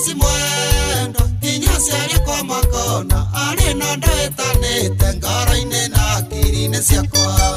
si mwendo inyasi alikwa makona arina ndaetanite ngoro-ini na akiri-ini ciakwa